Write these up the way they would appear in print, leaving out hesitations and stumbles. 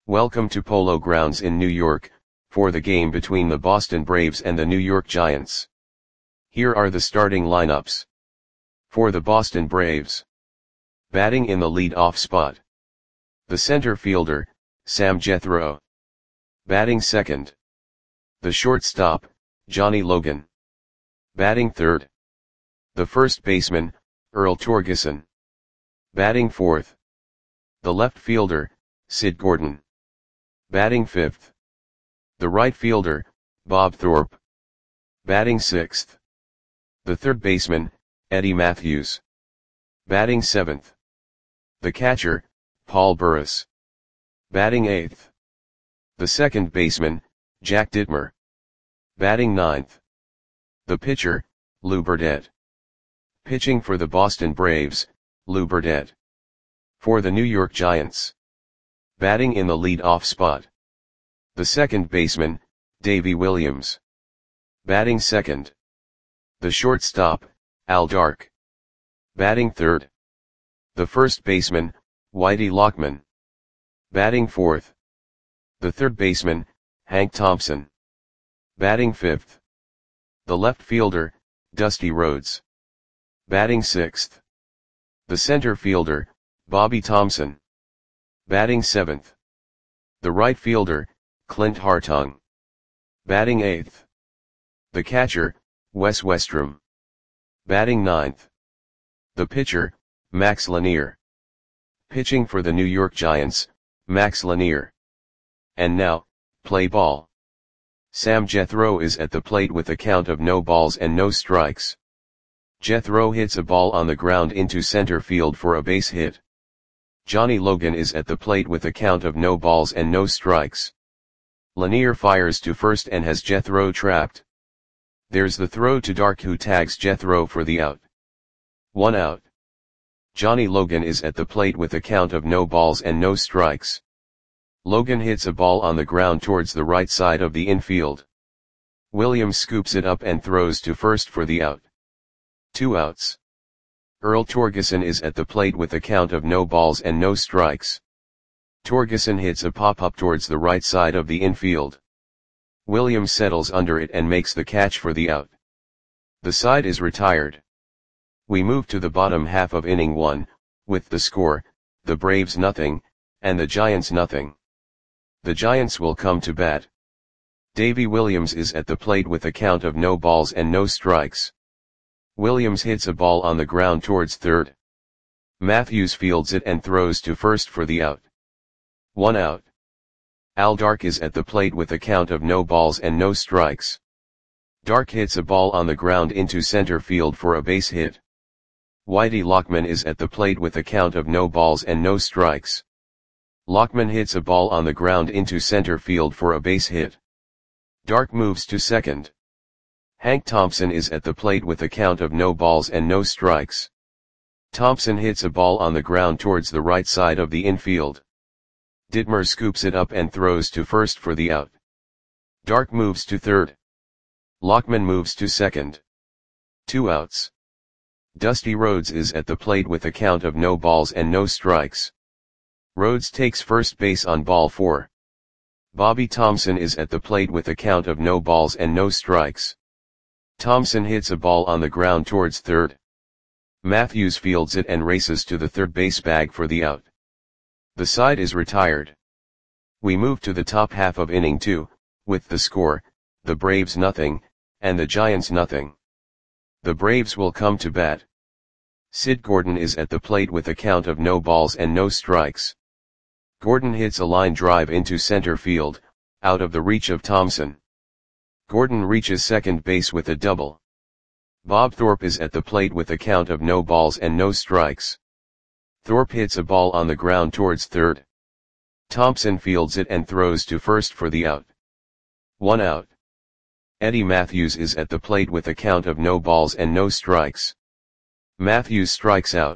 Welcome to Polo Grounds in New York, for the game between the Boston Braves and the New York Giants. Here are the starting lineups. For the Boston Braves. Batting in the lead-off spot. The center fielder, Sam Jethro. Batting second. The shortstop, Johnny Logan. Batting third. The first baseman, Earl Torgeson. Batting fourth. The left fielder, Sid Gordon. Batting fifth. The right fielder, Bob Thorpe. Batting sixth. The third baseman, Eddie Mathews. Batting seventh. The catcher, Paul Burress. Batting eighth. The second baseman, Jack Dittmer. Batting ninth. The pitcher, Lou Burdett. Pitching for the Boston Braves, Lou Burdett. For the New York Giants. Batting in the lead-off spot. The second baseman, Davey Williams. Batting second. The shortstop, Al Dark. Batting third. The first baseman, Whitey Lockman. Batting fourth. The third baseman, Hank Thompson. Batting fifth. The left fielder, Dusty Rhodes. Batting sixth. The center fielder, Bobby Thompson. Batting seventh. The right fielder, Clint Hartung. Batting eighth. The catcher, Wes Westrom. Batting ninth. The pitcher, Max Lanier. Pitching for the New York Giants, Max Lanier. And now, play ball. Sam Jethro is at the plate with a count of no balls and no strikes. Jethro hits a ball on the ground into center field for a base hit. Johnny Logan is at the plate with a count of no balls and no strikes. Lanier fires to first and has Jethro trapped. There's the throw to Dark, who tags Jethro for the out. 1 out. Johnny Logan is at the plate with a count of no balls and no strikes. Logan hits a ball on the ground towards the right side of the infield. Williams scoops it up and throws to first for the out. 2 outs. Earl Torgeson is at the plate with a count of no balls and no strikes. Torgeson hits a pop-up towards the right side of the infield. Williams settles under it and makes the catch for the out. The side is retired. We move to the bottom half of inning 1, with the score, the Braves nothing, and the Giants nothing. The Giants will come to bat. Davey Williams is at the plate with a count of no balls and no strikes. Williams hits a ball on the ground towards third. Mathews fields it and throws to first for the out. 1 out. Al Dark is at the plate with a count of no balls and no strikes. Dark hits a ball on the ground into center field for a base hit. Whitey Lockman is at the plate with a count of no balls and no strikes. Lockman hits a ball on the ground into center field for a base hit. Dark moves to second. Hank Thompson is at the plate with a count of no balls and no strikes. Thompson hits a ball on the ground towards the right side of the infield. Dittmer scoops it up and throws to first for the out. Dark moves to third. Lockman moves to second. 2 outs. Dusty Rhodes is at the plate with a count of no balls and no strikes. Rhodes takes first base on ball 4. Bobby Thompson is at the plate with a count of no balls and no strikes. Thompson hits a ball on the ground towards third. Mathews fields it and races to the third base bag for the out. The side is retired. We move to the top half of inning 2, with the score, the Braves nothing, and the Giants nothing. The Braves will come to bat. Sid Gordon is at the plate with a count of no balls and no strikes. Gordon hits a line drive into center field, out of the reach of Thompson. Gordon reaches second base with a double. Bob Thorpe is at the plate with a count of no balls and no strikes. Thorpe hits a ball on the ground towards third. Thompson fields it and throws to first for the out. 1 out. Eddie Mathews is at the plate with a count of no balls and no strikes. Mathews strikes out.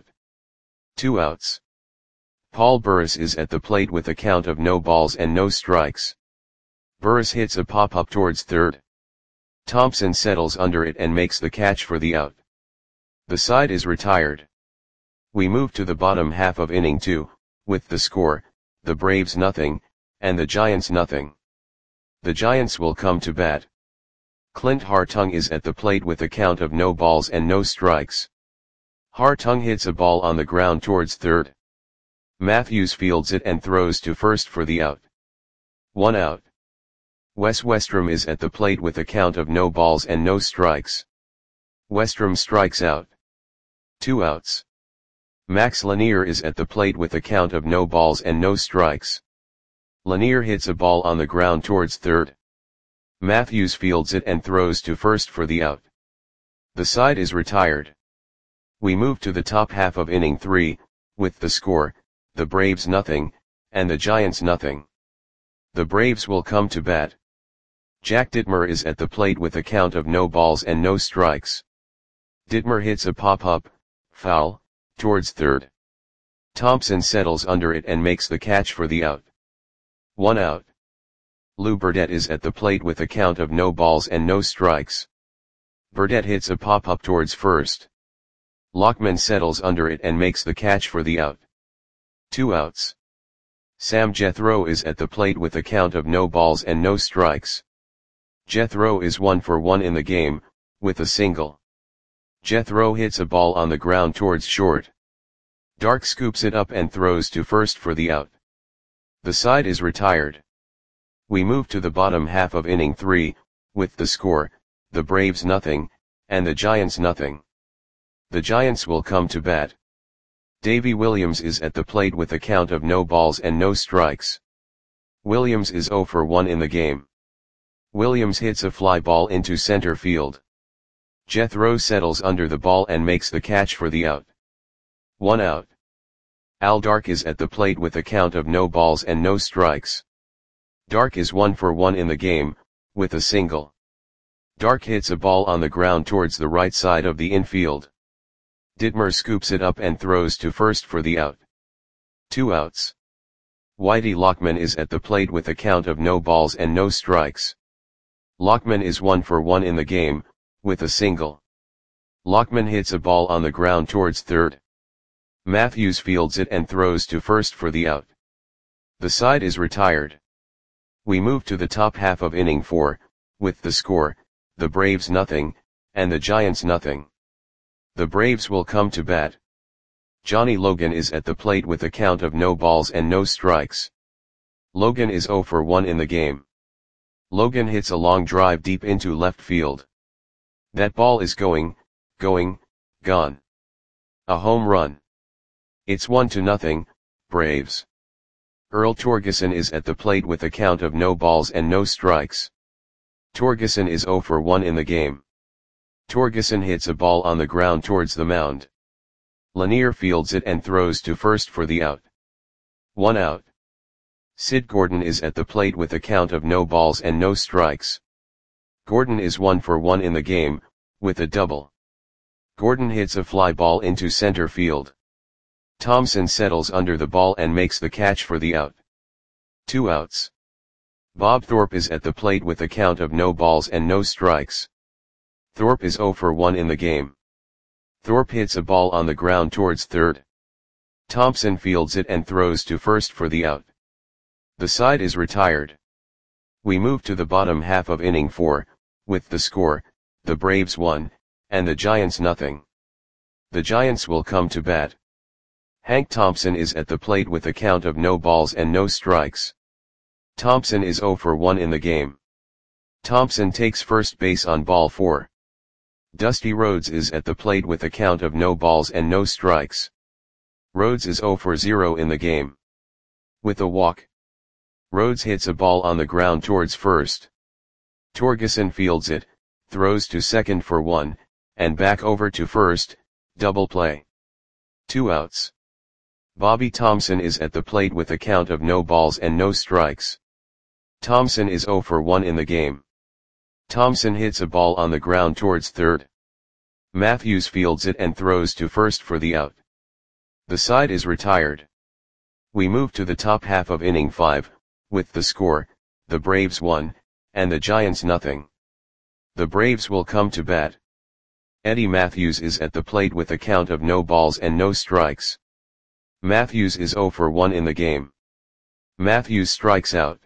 2 outs. Paul Burress is at the plate with a count of no balls and no strikes. Burress hits a pop-up towards third. Thompson settles under it and makes the catch for the out. The side is retired. We move to the bottom half of inning 2, with the score, the Braves nothing, and the Giants nothing. The Giants will come to bat. Clint Hartung is at the plate with a count of no balls and no strikes. Hartung hits a ball on the ground towards third. Matthews fields it and throws to first for the out. 1 out. Wes Westrom is at the plate with a count of no balls and no strikes. Westrom strikes out. 2 outs. Max Lanier is at the plate with a count of no balls and no strikes. Lanier hits a ball on the ground towards third. Matthews fields it and throws to first for the out. The side is retired. We move to the top half of inning 3, with the score, the Braves nothing, and the Giants nothing. The Braves will come to bat. Jack Dittmer is at the plate with a count of no balls and no strikes. Dittmer hits a pop-up, foul, towards third. Thompson settles under it and makes the catch for the out. 1 out. Lou Burdette is at the plate with a count of no balls and no strikes. Burdette hits a pop-up towards first. Lockman settles under it and makes the catch for the out. 2 outs. Sam Jethro is at the plate with a count of no balls and no strikes. Jethro is 1 for 1 in the game, with a single. Jethro hits a ball on the ground towards short. Dark scoops it up and throws to first for the out. The side is retired. We move to the bottom half of inning 3, with the score, the Braves nothing, and the Giants nothing. The Giants will come to bat. Davy Williams is at the plate with a count of no balls and no strikes. Williams is 0 for 1 in the game. Williams hits a fly ball into center field. Jethro settles under the ball and makes the catch for the out. 1 out. Al Dark is at the plate with a count of no balls and no strikes. Dark is 1 for 1 in the game, with a single. Dark hits a ball on the ground towards the right side of the infield. Dittmer scoops it up and throws to first for the out. 2 outs. Whitey Lockman is at the plate with a count of no balls and no strikes. Lockman is 1 for 1 in the game, with a single. Lockman hits a ball on the ground towards third. Matthews fields it and throws to first for the out. The side is retired. We move to the top half of inning 4, with the score, the Braves nothing, and the Giants nothing. The Braves will come to bat. Johnny Logan is at the plate with a count of no balls and no strikes. Logan is 0 for 1 in the game. Logan hits a long drive deep into left field. That ball is gone. A home run. It's 1-0, Braves. Earl Torgeson is at the plate with a count of no balls and no strikes. Torgeson is 0 for 1 in the game. Torgeson hits a ball on the ground towards the mound. Lanier fields it and throws to first for the out. 1 out. Sid Gordon is at the plate with a count of no balls and no strikes. Gordon is 1 for 1 in the game, with a double. Gordon hits a fly ball into center field. Thompson settles under the ball and makes the catch for the out. 2 outs. Bob Thorpe is at the plate with a count of no balls and no strikes. Thorpe is 0 for 1 in the game. Thorpe hits a ball on the ground towards third. Thompson fields it and throws to first for the out. The side is retired. We move to the bottom half of inning 4, with the score, the Braves 1, and the Giants nothing. The Giants will come to bat. Hank Thompson is at the plate with a count of no balls and no strikes. Thompson is 0 for 1 in the game. Thompson takes first base on ball 4. Dusty Rhodes is at the plate with a count of no balls and no strikes. Rhodes is 0 for 0 in the game. With a walk. Rhodes hits a ball on the ground towards first. Torgeson fields it, throws to second for 1, and back over to first, double play. 2 outs. Bobby Thompson is at the plate with a count of no balls and no strikes. Thompson is 0 for 1 in the game. Thompson hits a ball on the ground towards third. Matthews fields it and throws to first for the out. The side is retired. We move to the top half of inning 5, with the score, the Braves 1, and the Giants nothing. The Braves will come to bat. Eddie Matthews is at the plate with a count of no balls and no strikes. Matthews is 0 for 1 in the game. Matthews strikes out.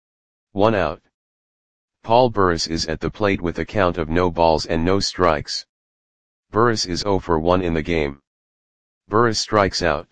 1 out. Paul Burris is at the plate with a count of no balls and no strikes. Burris is 0 for 1 in the game. Burris strikes out.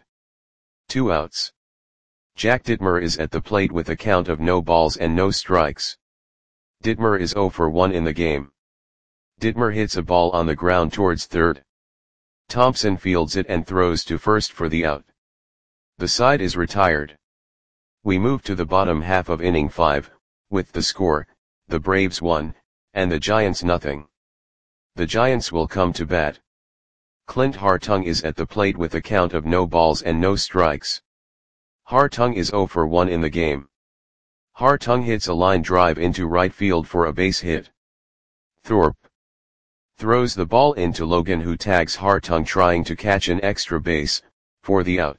2 outs. Jack Dittmer is at the plate with a count of no balls and no strikes. Dittmer is 0 for 1 in the game. Dittmer hits a ball on the ground towards third. Thompson fields it and throws to first for the out. The side is retired. We move to the bottom half of inning 5, with the score, the Braves 1, and the Giants nothing. The Giants will come to bat. Clint Hartung is at the plate with a count of no balls and no strikes. Hartung is 0 for 1 in the game. Hartung hits a line drive into right field for a base hit. Thorpe throws the ball into Logan, who tags Hartung trying to catch an extra base, for the out.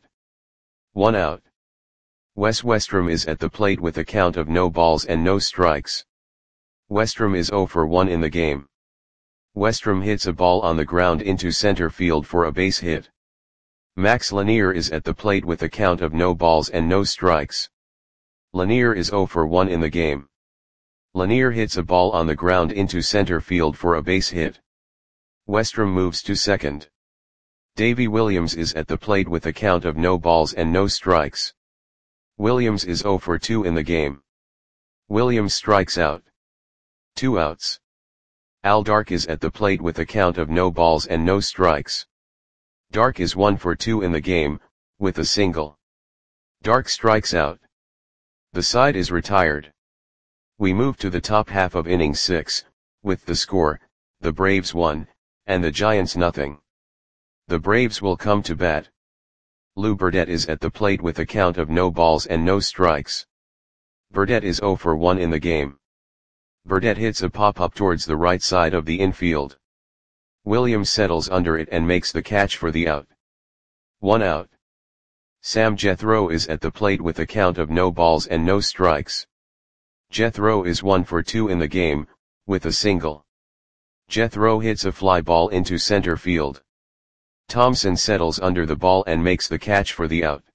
1 out. Wes Westrom is at the plate with a count of no balls and no strikes. Westrom is 0 for 1 in the game. Westrom hits a ball on the ground into center field for a base hit. Max Lanier is at the plate with a count of no balls and no strikes. Lanier is 0 for 1 in the game. Lanier hits a ball on the ground into center field for a base hit. Westrom moves to second. Davy Williams is at the plate with a count of no balls and no strikes. Williams is 0 for 2 in the game. Williams strikes out. 2 outs. Al Dark is at the plate with a count of no balls and no strikes. Dark is 1 for 2 in the game, with a single. Dark strikes out. The side is retired. We move to the top half of inning 6, with the score, the Braves 1, and the Giants nothing. The Braves will come to bat. Lou Burdette is at the plate with a count of no balls and no strikes. Burdette is 0 for 1 in the game. Burdette hits a pop-up towards the right side of the infield. Williams settles under it and makes the catch for the out. 1 out. Sam Jethro is at the plate with a count of no balls and no strikes. Jethro is 1 for 2 in the game, with a single. Jethro hits a fly ball into center field. Thompson settles under the ball and makes the catch for the out.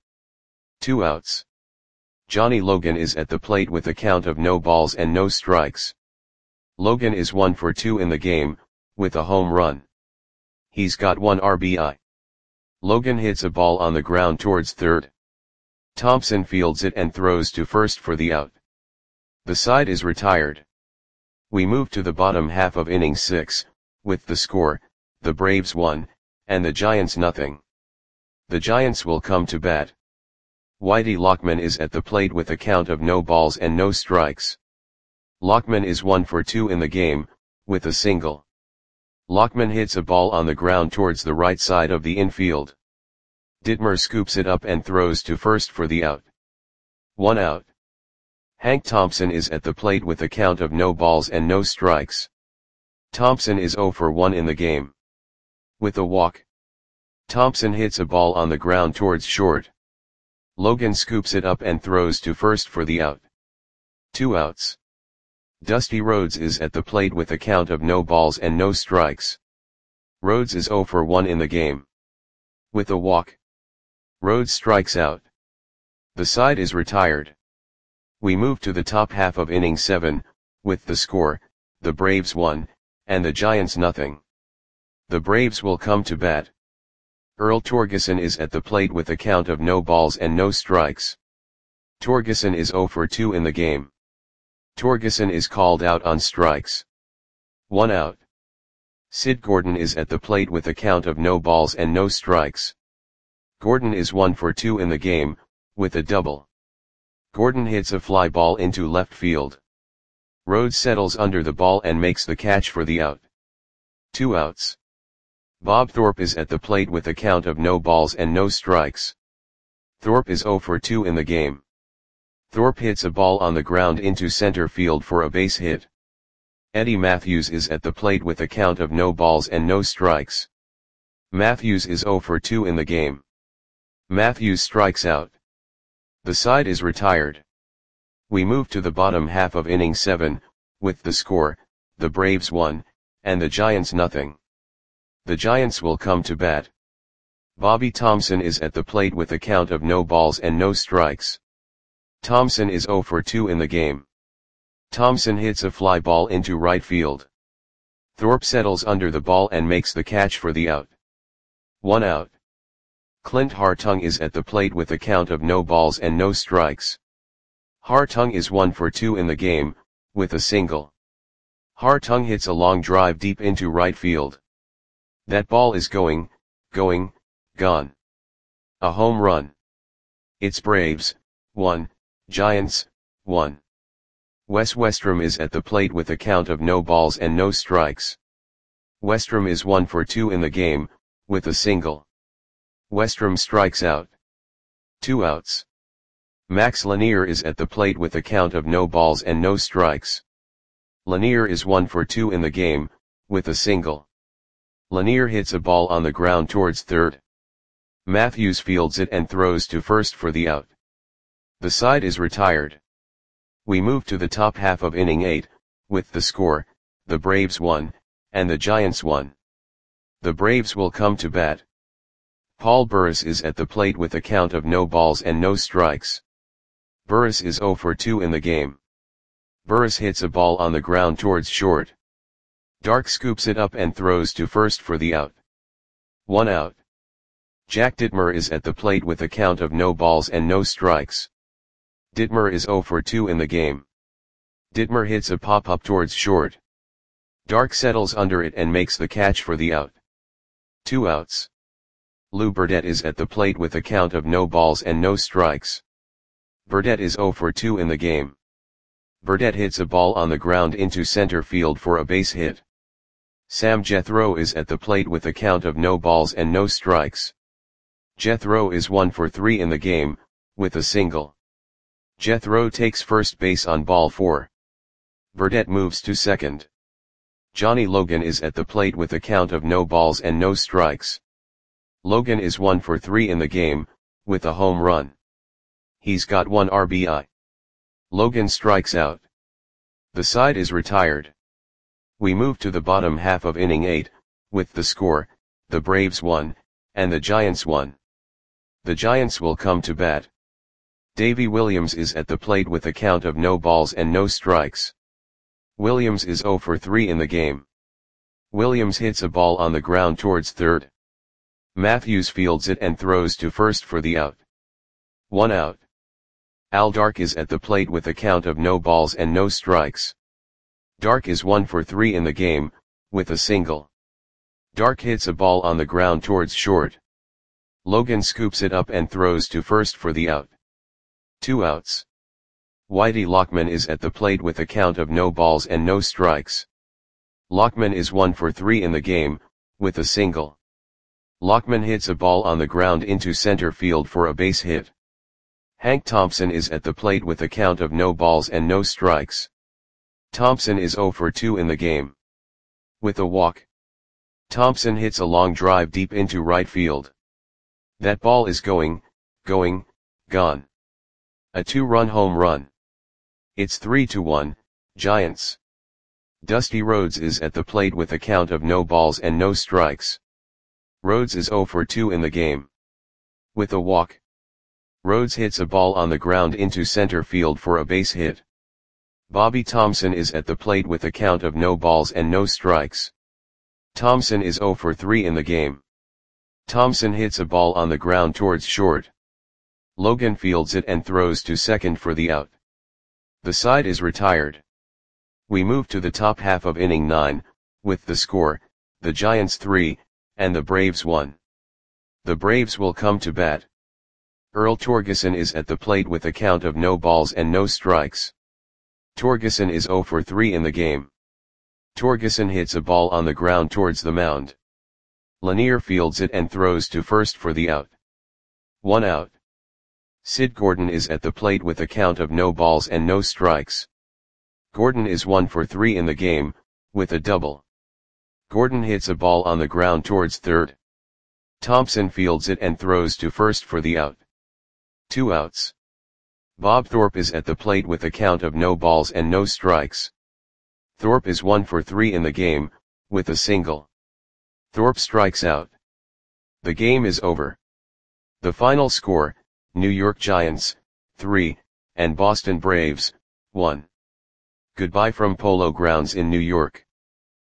2 outs. Johnny Logan is at the plate with a count of no balls and no strikes. Logan is 1 for 2 in the game, with a home run. He's got 1 RBI. Logan hits a ball on the ground towards third. Thompson fields it and throws to first for the out. The side is retired. We move to the bottom half of inning 6, with the score, the Braves 1, and the Giants nothing. The Giants will come to bat. Whitey Lockman is at the plate with a count of no balls and no strikes. Lockman is 1 for 2 in the game, with a single. Lockman hits a ball on the ground towards the right side of the infield. Dittmer scoops it up and throws to first for the out. 1 out. Hank Thompson is at the plate with a count of no balls and no strikes. Thompson is 0 for 1 in the game. With a walk. Thompson hits a ball on the ground towards short. Logan scoops it up and throws to first for the out. 2 outs. Dusty Rhodes is at the plate with a count of no balls and no strikes. Rhodes is 0 for 1 in the game. With a walk. Rhodes strikes out. The side is retired. We move to the top half of inning 7, with the score, the Braves 1, and the Giants nothing. The Braves will come to bat. Earl Torgeson is at the plate with a count of no balls and no strikes. Torgeson is 0 for 2 in the game. Torgeson is called out on strikes. 1 out. Sid Gordon is at the plate with a count of no balls and no strikes. Gordon is 1 for 2 in the game, with a double. Gordon hits a fly ball into left field. Rhodes settles under the ball and makes the catch for the out. 2 outs. Bob Thorpe is at the plate with a count of no balls and no strikes. Thorpe is 0 for 2 in the game. Thorpe hits a ball on the ground into center field for a base hit. Eddie Matthews is at the plate with a count of no balls and no strikes. Matthews is 0 for 2 in the game. Matthews strikes out. The side is retired. We move to the bottom half of inning 7, with the score, the Braves 1, and the Giants nothing. The Giants will come to bat. Bobby Thompson is at the plate with a count of no balls and no strikes. Thompson is 0 for 2 in the game. Thompson hits a fly ball into right field. Thorpe settles under the ball and makes the catch for the out. 1 out. Clint Hartung is at the plate with a count of no balls and no strikes. Hartung is 1 for 2 in the game, with a single. Hartung hits a long drive deep into right field. That ball is going, gone. A home run. It's Braves, 1, Giants, 1. Wes Westrum is at the plate with a count of no balls and no strikes. Westrum is 1 for 2 in the game, with a single. Westrum strikes out. 2 outs. Max Lanier is at the plate with a count of no balls and no strikes. Lanier is 1 for 2 in the game, with a single. Lanier hits a ball on the ground towards third. Matthews fields it and throws to first for the out. The side is retired. We move to the top half of inning 8, with the score, the Braves 1, and the Giants 1. The Braves will come to bat. Paul Burris is at the plate with a count of no balls and no strikes. Burris is 0 for 2 in the game. Burris hits a ball on the ground towards short. Dark scoops it up and throws to first for the out. 1 out. Jack Dittmer is at the plate with a count of no balls and no strikes. Dittmer is 0 for 2 in the game. Dittmer hits a pop-up towards short. Dark settles under it and makes the catch for the out. 2 outs. Lou Burdette is at the plate with a count of no balls and no strikes. Burdette is 0 for 2 in the game. Burdette hits a ball on the ground into center field for a base hit. Sam Jethro is at the plate with a count of no balls and no strikes. Jethro is 1 for 3 in the game, with a single. Jethro takes first base on ball 4. Burdette moves to second. Johnny Logan is at the plate with a count of no balls and no strikes. Logan is 1 for 3 in the game, with a home run. He's got 1 RBI. Logan strikes out. The side is retired. We move to the bottom half of inning 8, with the score, the Braves 1, and the Giants 1. The Giants will come to bat. Davy Williams is at the plate with a count of no balls and no strikes. Williams is 0 for 3 in the game. Williams hits a ball on the ground towards third. Matthews fields it and throws to first for the out. 1 out. Al Dark is at the plate with a count of no balls and no strikes. Dark is 1 for 3 in the game, with a single. Dark hits a ball on the ground towards short. Logan scoops it up and throws to first for the out. 2 outs. Whitey Lockman is at the plate with a count of no balls and no strikes. Lockman is 1 for 3 in the game, with a single. Lockman hits a ball on the ground into center field for a base hit. Hank Thompson is at the plate with a count of no balls and no strikes. Thompson is 0 for 2 in the game. With a walk. Thompson hits a long drive deep into right field. That ball is going, gone. A 2-run home run. It's 3-1, Giants. Dusty Rhodes is at the plate with a count of no balls and no strikes. Rhodes is 0 for 2 in the game. With a walk. Rhodes hits a ball on the ground into center field for a base hit. Bobby Thomson is at the plate with a count of no balls and no strikes. Thomson is 0 for 3 in the game. Thomson hits a ball on the ground towards short. Logan fields it and throws to second for the out. The side is retired. We move to the top half of inning 9, with the score, the Giants 3, and the Braves 1. The Braves will come to bat. Earl Torgeson is at the plate with a count of no balls and no strikes. Torgeson is 0 for 3 in the game. Torgeson hits a ball on the ground towards the mound. Lanier fields it and throws to first for the out. 1 out. Sid Gordon is at the plate with a count of no balls and no strikes. Gordon is 1 for 3 in the game, with a double. Gordon hits a ball on the ground towards third. Thompson fields it and throws to first for the out. 2 outs. Bob Thorpe is at the plate with a count of no balls and no strikes. Thorpe is 1 for 3 in the game, with a single. Thorpe strikes out. The game is over. The final score, New York Giants, 3, and Boston Braves, 1. Goodbye from Polo Grounds in New York.